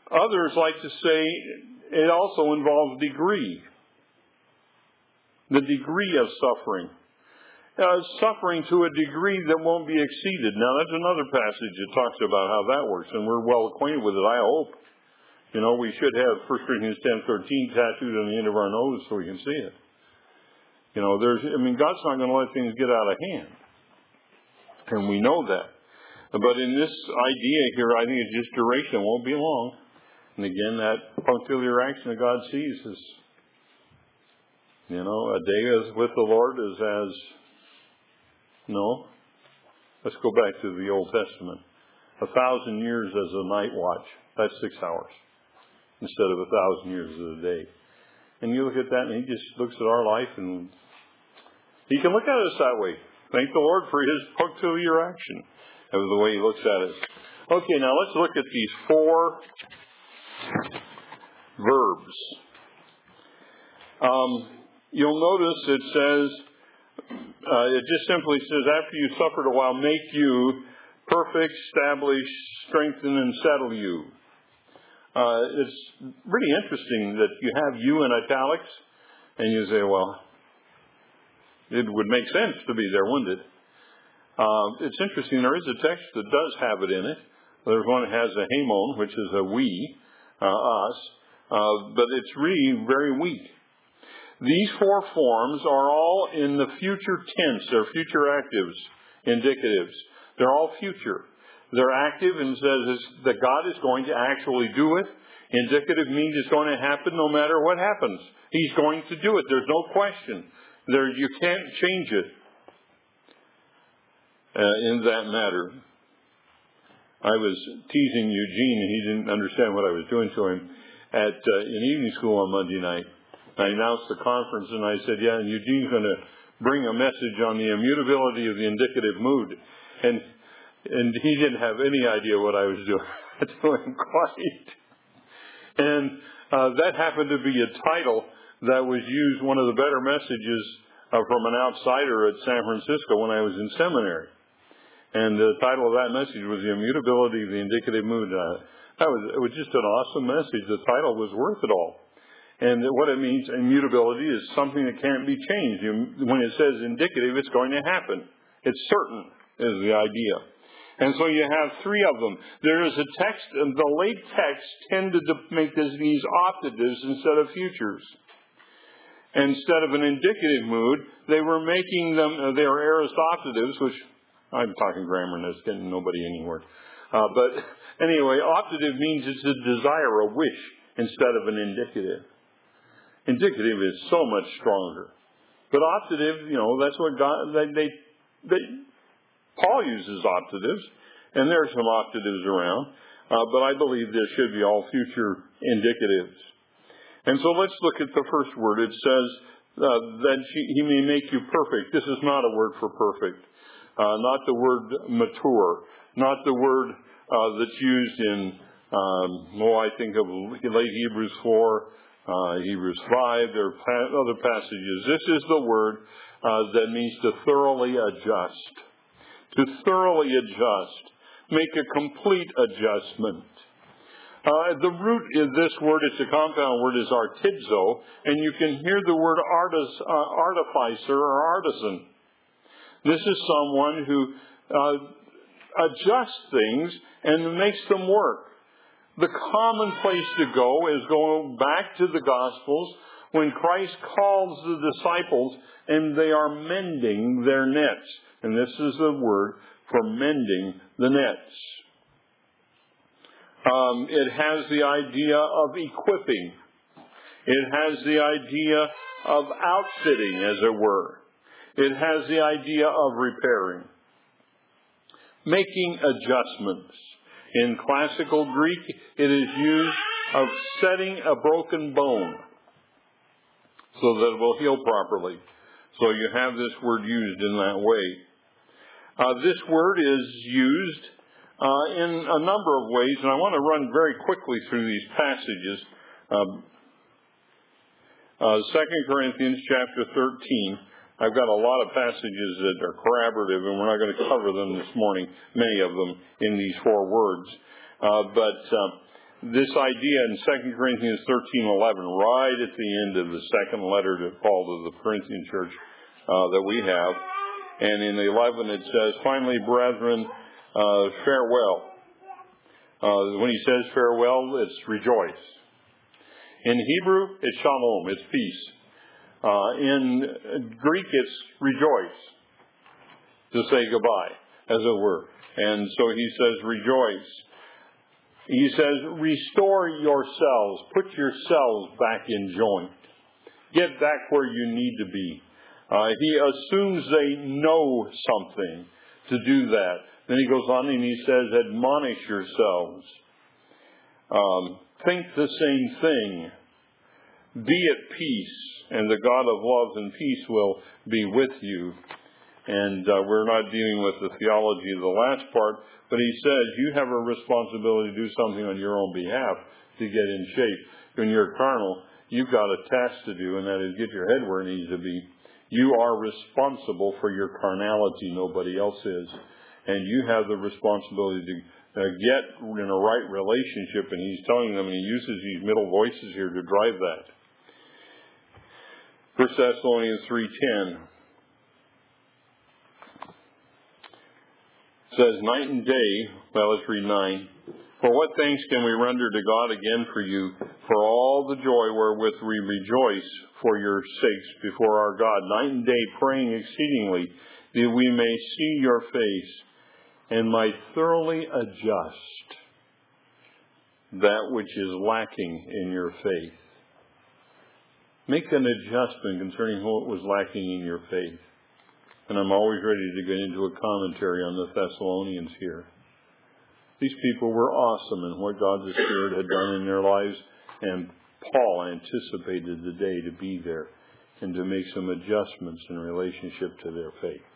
Others like to say it also involves degree. The degree of suffering. Uh, suffering to a degree that won't be exceeded. Now, that's another passage that talks about how that works, and we're well acquainted with it, I hope. You know, we should have First Corinthians ten thirteen tattooed on the end of our nose so we can see it. You know, there's, I mean, God's not going to let things get out of hand. And we know that. But in this idea here, I think it's just duration. It won't be long. And again, that punctiliar action that God sees is, you know, a day as with the Lord is as, no. Let's go back to the Old Testament. A thousand years as a night watch. That's six hours. Instead of a thousand years as a day. And you look at that and he just looks at our life and he can look at us that way. Thank the Lord for his punctiliar action. That was the way he looks at it. Okay, now let's look at these four verbs. Um, you'll notice it says, uh, it just simply says, after you suffered a while, make you perfect, establish, strengthen, and settle you. Uh, it's really interesting that you have you in italics, and you say, well, it would make sense to be there, wouldn't it? Uh, it's interesting, there is a text that does have it in it. There's one that has a hemon, which is a we, uh, us, uh, but it's really very weak. These four forms are all in the future tense. They're future actives, indicatives. They're all future. They're active and says that God is going to actually do it. Indicative means it's going to happen no matter what happens. He's going to do it. There's no question. There, you can't change it uh, in that matter. I was teasing Eugene, and he didn't understand what I was doing to him at uh, in evening school on Monday night. I announced the conference, and I said, yeah, and Eugene's going to bring a message on the immutability of the indicative mood. And and he didn't have any idea what I was doing. doing quite. And uh, that happened to be a title that was used, one of the better messages uh, from an outsider at San Francisco when I was in seminary. And the title of that message was The Immutability of the Indicative Mood. Uh, that was, it was just an awesome message. The title was worth it all. And what it means, immutability, is something that can't be changed. When it says indicative, it's going to happen. It's certain, is the idea. And so you have three of them. There is a text, and the late texts tended to make this, these optatives instead of futures. Instead of an indicative mood, they were making them, uh, they are aorist optatives, which I'm talking grammar and it's getting nobody anywhere. Uh, but anyway, optative means it's a desire, a wish, instead of an indicative. Indicative is so much stronger. But optative, you know, that's what God, they, they, they Paul uses optatives, and there are some optatives around, uh, but I believe there should be all future indicatives. And so let's look at the first word. It says uh, that he may make you perfect. This is not a word for perfect, uh, not the word mature, not the word uh, that's used in, um, oh, I think of late Hebrews four, uh, Hebrews five, there are pa- other passages. This is the word uh, that means to thoroughly adjust. To thoroughly adjust, make a complete adjustment. Uh, the root in this word, it's a compound word, is artizo, and you can hear the word artis, uh, artificer or artisan. This is someone who uh, adjusts things and makes them work. The common place to go is going back to the Gospels when Christ calls the disciples and they are mending their nets. And this is the word for mending the nets. Um, it has the idea of equipping. It has the idea of outfitting, as it were. It has the idea of repairing. Making adjustments. In classical Greek, it is used of setting a broken bone so that it will heal properly. So you have this word used in that way. Uh, this word is used uh, in a number of ways, and I want to run very quickly through these passages. Um, uh, Second Corinthians chapter thirteen. I've got a lot of passages that are corroborative, and we're not going to cover them this morning, many of them in these four words. Uh, but uh, this idea in Second Corinthians thirteen eleven, right at the end of the second letter to Paul to the Corinthian church uh, that we have. And in eleven it says, finally, brethren, uh, farewell. Uh, when he says farewell, it's rejoice. In Hebrew, it's shalom, it's peace. Uh, in Greek, it's rejoice, to say goodbye, as it were. And so he says rejoice. He says restore yourselves, put yourselves back in joint. Get back where you need to be. Uh, he assumes they know something to do that. Then he goes on and he says, admonish yourselves. Um, think the same thing. Be at peace, and the God of love and peace will be with you. And uh, we're not dealing with the theology of the last part, but he says you have a responsibility to do something on your own behalf to get in shape. When you're carnal, you've got a task to do, and that is get your head where it needs to be. You are responsible for your carnality. Nobody else is. And you have the responsibility to uh, get in a right relationship, and he's telling them, and he uses these middle voices here to drive that. First Thessalonians three ten says, night and day, well, let's read nine. For what thanks can we render to God again for you, for all the joy wherewith we rejoice for your sakes before our God, night and day praying exceedingly, that we may see your face and might thoroughly adjust that which is lacking in your faith. Make an adjustment concerning what was lacking in your faith. And I'm always ready to get into a commentary on the Thessalonians here. These people were awesome in what God's Spirit had done in their lives, and Paul anticipated the day to be there and to make some adjustments in relationship to their faith.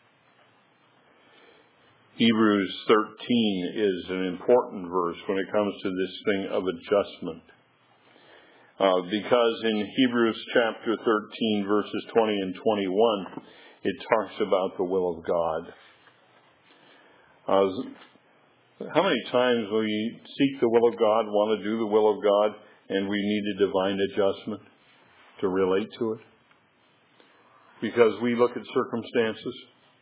Hebrews thirteen is an important verse when it comes to this thing of adjustment. Uh, because in Hebrews chapter thirteen, verses twenty and twenty-one, it talks about the will of God. Uh, how many times we seek the will of God, want to do the will of God, and we need a divine adjustment to relate to it? Because we look at circumstances.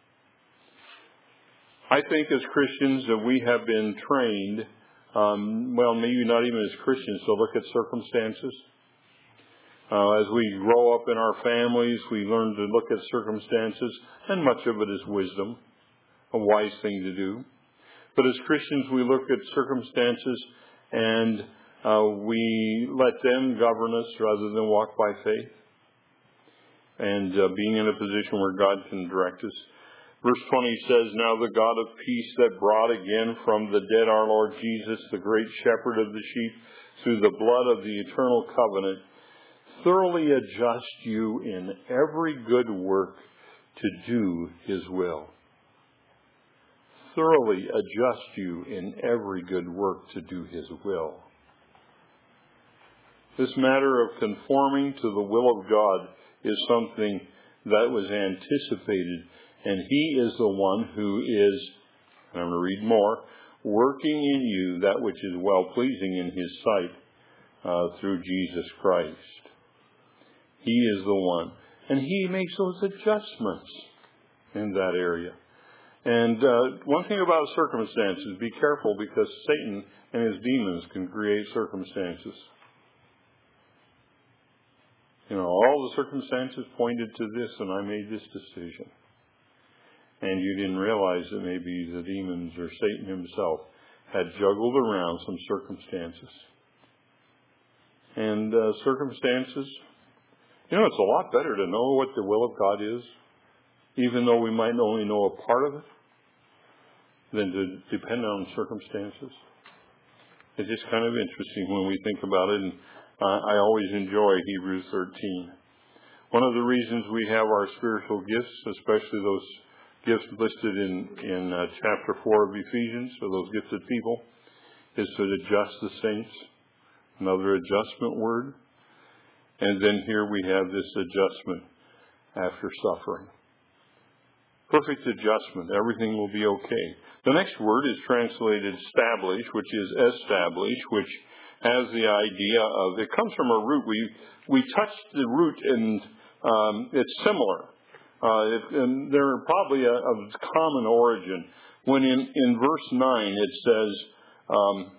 I think as Christians that we have been trained, um, well, maybe not even as Christians, to look at circumstances. Uh, as we grow up in our families, we learn to look at circumstances, and much of it is wisdom, a wise thing to do. But as Christians, we look at circumstances and uh, we let them govern us rather than walk by faith and uh, being in a position where God can direct us. Verse twenty says, now the God of peace that brought again from the dead our Lord Jesus, the great shepherd of the sheep, through the blood of the eternal covenant, thoroughly adjust you in every good work to do his will. Thoroughly adjust you in every good work to do his will. This matter of conforming to the will of God is something that was anticipated, and he is the one who is, and I'm going to read more, working in you that which is well-pleasing in his sight uh, through Jesus Christ. He is the one. And he makes those adjustments in that area. And uh, one thing about circumstances, be careful, because Satan and his demons can create circumstances. You know, all the circumstances pointed to this, and I made this decision. And you didn't realize that maybe the demons or Satan himself had juggled around some circumstances. And uh, circumstances, you know, it's a lot better to know what the will of God is, even though we might only know a part of it, than to depend on circumstances. It's just kind of interesting when we think about it, and uh, I always enjoy Hebrews thirteen. One of the reasons we have our spiritual gifts, especially those gifts listed in, in uh, chapter four of Ephesians, or those gifted people, is to adjust the saints. Another adjustment word. And then here we have this adjustment after suffering. Perfect adjustment. Everything will be okay. The next word is translated establish, which is establish, which has the idea of, it comes from a root. We we touched the root and um, it's similar. Uh, it, and they're probably a, of common origin. When in, in verse nine it says, um,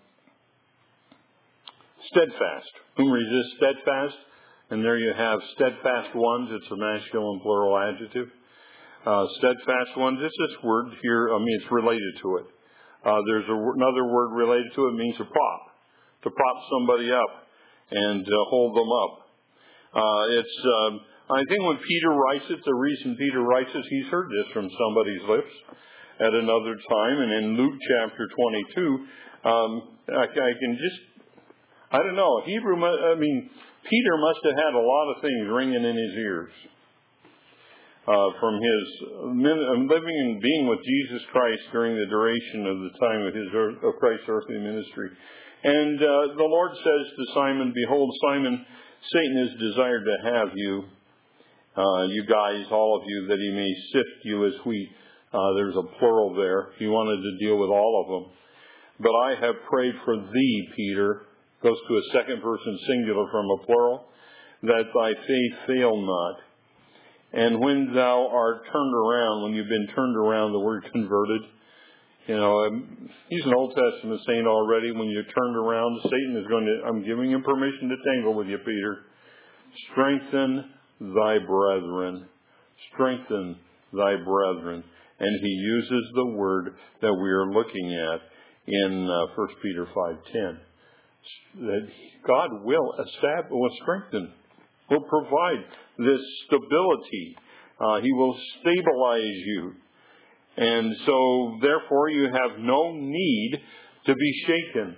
steadfast. Whom resist steadfast? And there you have steadfast ones. It's a masculine plural adjective. Uh, steadfast ones. It's this word here. I mean, it's related to it. Uh, there's a, another word related to it. It means to prop. To prop somebody up and uh, hold them up. Uh, it's, um, I think when Peter writes it, the reason Peter writes it, he's heard this from somebody's lips at another time. And in Luke chapter twenty-two, um, I, I can just, I don't know, Hebrew, I mean, Peter must have had a lot of things ringing in his ears uh, from his living and being with Jesus Christ during the duration of the time of his of Christ's earthly ministry. And uh, the Lord says to Simon, behold, Simon, Satan has desired to have you, uh, you guys, all of you, that he may sift you as wheat. Uh, there's a plural there. He wanted to deal with all of them. But I have prayed for thee, Peter, goes to a second person singular from a plural, that thy faith fail not. And when thou art turned around, when you've been turned around, the word converted, you know, um, he's an Old Testament saint already. When you're turned around, Satan is going to, I'm giving him permission to tangle with you, Peter. Strengthen thy brethren. Strengthen thy brethren. And he uses the word that we are looking at in uh, First Peter five ten. That God will establish, will strengthen, will provide this stability. Uh, he will stabilize you. And so, therefore, you have no need to be shaken.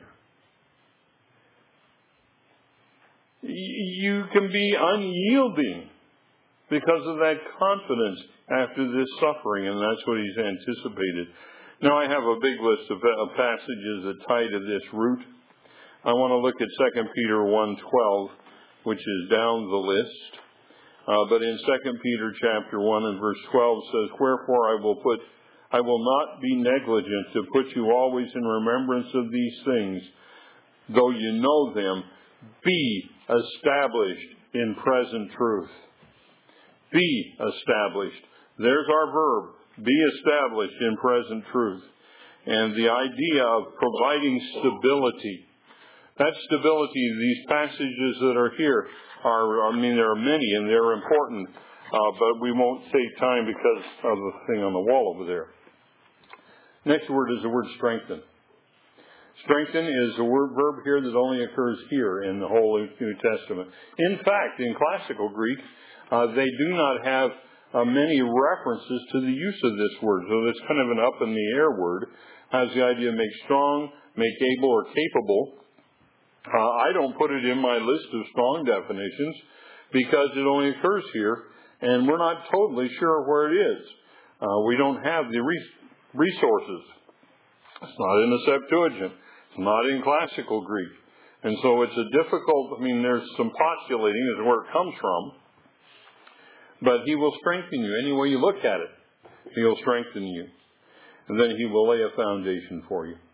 You can be unyielding because of that confidence after this suffering, and that's what he's anticipated. Now, I have a big list of passages that tie to this root. I want to look at Second Peter one twelve, which is down the list. Uh, but in Second Peter chapter one and verse twelve says, wherefore I will put, I will not be negligent to put you always in remembrance of these things, though you know them, be established in present truth. Be established. There's our verb. Be established in present truth. And the idea of providing stability. That stability, these passages that are here are, I mean, there are many and they're important, uh, but we won't take time because of the thing on the wall over there. Next word is the word strengthen. Strengthen is a word verb here that only occurs here in the whole New Testament. In fact, in classical Greek, uh, they do not have uh, many references to the use of this word. So it's kind of an up in the air word. Has the idea of make strong, make able, or capable. Uh, I don't put it in my list of strong definitions because it only occurs here, and we're not totally sure where it is. Uh, we don't have the re- resources. It's not in the Septuagint. It's not in classical Greek. And so it's a difficult, I mean, there's some postulating as to where it comes from, but he will strengthen you any way you look at it. He will strengthen you. And then he will lay a foundation for you.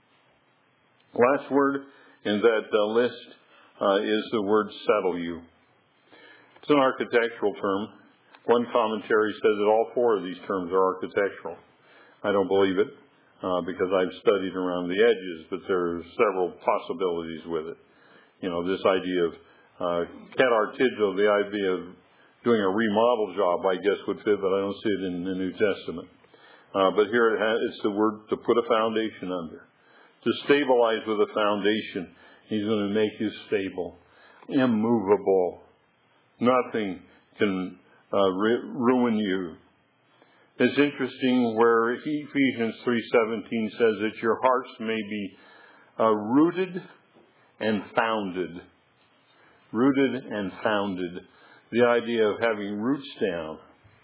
Last word in that uh, list uh, is the word settle you. It's an architectural term. One commentary says that all four of these terms are architectural. I don't believe it uh, because I've studied around the edges, but there are several possibilities with it. You know, this idea of uh, cat artiggio, the idea of doing a remodel job, I guess would fit, but I don't see it in the New Testament. Uh, but here it has, it's the word to put a foundation under. To stabilize with a foundation. He's going to make you stable, immovable. Nothing can uh, ru- ruin you. It's interesting where Ephesians three seventeen says that your hearts may be uh, rooted and founded. Rooted and founded. The idea of having roots down.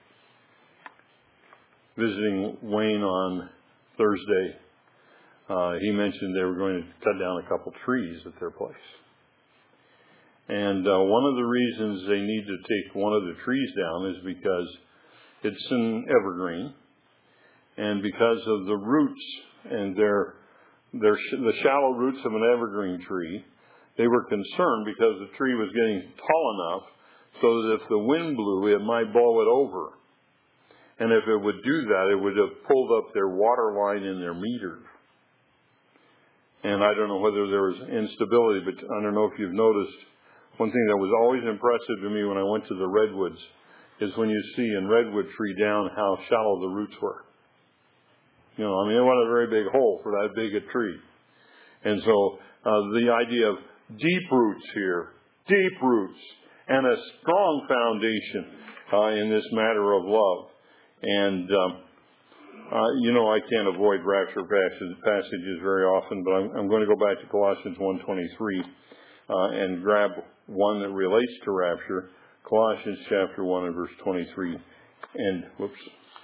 Visiting Wayne on Thursday, uh, he mentioned they were going to cut down a couple trees at their place. And uh, one of the reasons they need to take one of the trees down is because it's an evergreen, and because of the roots and their, their sh- the shallow roots of an evergreen tree, They were concerned because the tree was getting tall enough so that if the wind blew, it might blow it over. And if it would do that, it would have pulled up their water line in their meters. And I don't know whether there was instability, but I don't know if you've noticed, one thing that was always impressive to me when I went to the redwoods is when you see in redwood tree down how shallow the roots were. You know, I mean, it wasn't a very big hole for that big a tree. And so uh, the idea of deep roots here, deep roots, and a strong foundation uh, in this matter of love. And, um, uh, you know, I can't avoid rapture passages very often, but I'm, I'm going to go back to Colossians one twenty-three uh, and grab one that relates to rapture. Colossians chapter one and verse twenty-three. And, whoops,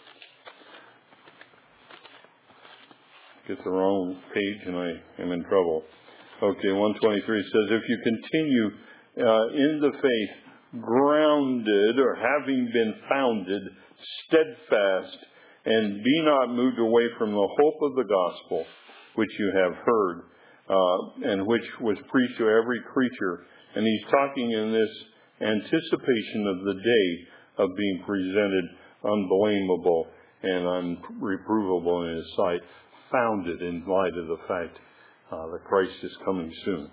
get the wrong page and I am in trouble. Okay, one twenty-three says, if you continue uh, in the faith, grounded or having been founded, steadfast, and be not moved away from the hope of the gospel, which you have heard, uh, and which was preached to every creature. And he's talking in this anticipation of the day of being presented unblameable and unreprovable in his sight, founded in light of the fact uh, that Christ is coming soon.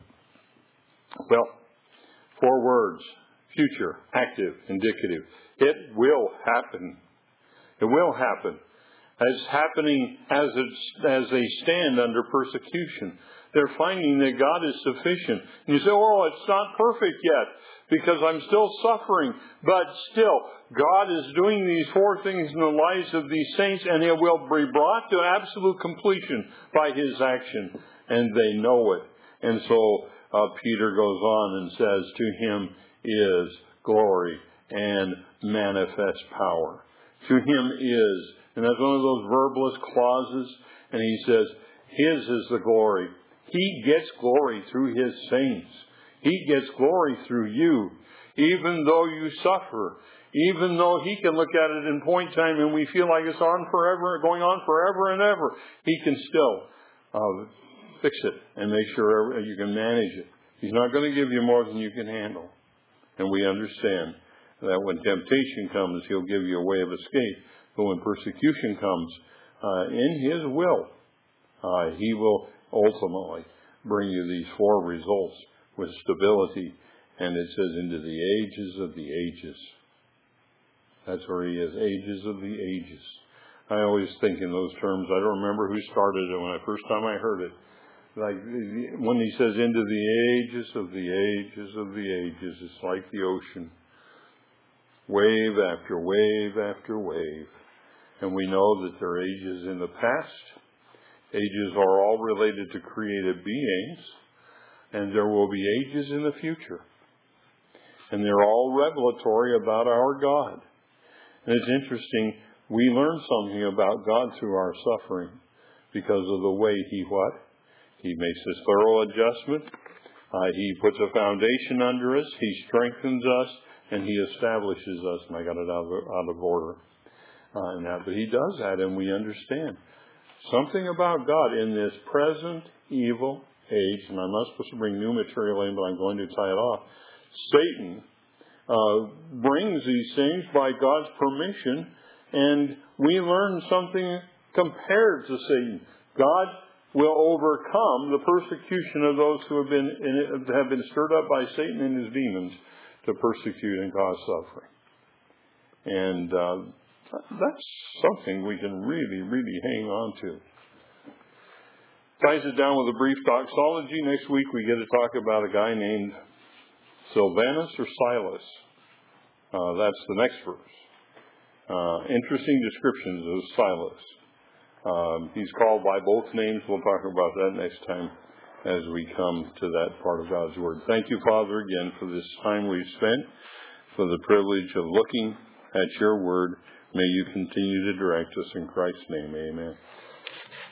Well, four words: future, active, indicative. It will happen. It will happen. It's happening as, it's, as they stand under persecution. They're finding that God is sufficient. And you say, oh, it's not perfect yet because I'm still suffering. But still, God is doing these four things in the lives of these saints, and it will be brought to absolute completion by His action. And they know it. And so uh, Peter goes on and says, to Him is glory and manifest power. To Him is, and that's one of those verbalist clauses, and he says, His is the glory. He gets glory through His saints. He gets glory through you, even though you suffer, even though He can look at it in point time and we feel like it's on forever, going on forever and ever. He can still uh, fix it and make sure you can manage it. He's not going to give you more than you can handle. And we understand that when temptation comes, He'll give you a way of escape. But when persecution comes, uh, in His will, uh, He will ultimately bring you these four results with stability. And it says, into the ages of the ages. That's where He is, ages of the ages. I always think in those terms. I don't remember who started it when I first time I heard it. Like when He says, into the ages of the ages of the ages, it's like the ocean. Wave after wave after wave. And we know that there are ages in the past. Ages are all related to created beings. And there will be ages in the future. And they're all revelatory about our God. And it's interesting, we learn something about God through our suffering because of the way He what? He makes this thorough adjustment. Uh, he puts a foundation under us. He strengthens us. And He establishes us. And I got it out of, out of order. Uh, and that, but He does that, and we understand. Something about God in this present evil age, and I'm not supposed to bring new material in, but I'm going to tie it off. Satan uh, brings these things by God's permission, and we learn something compared to Satan. God will overcome the persecution of those who have been in, have been stirred up by Satan and his demons to persecute and cause suffering. And uh, that's something we can really, really hang on to. Ties it down with a brief doxology. Next week we get to talk about a guy named Silvanus or Silas. Uh, that's the next verse. Uh, interesting descriptions of Silas. Um, he's called by both names. We'll talk about that next time as we come to that part of God's Word. Thank you, Father, again for this time we've spent, for the privilege of looking at Your Word. May You continue to direct us in Christ's name. Amen.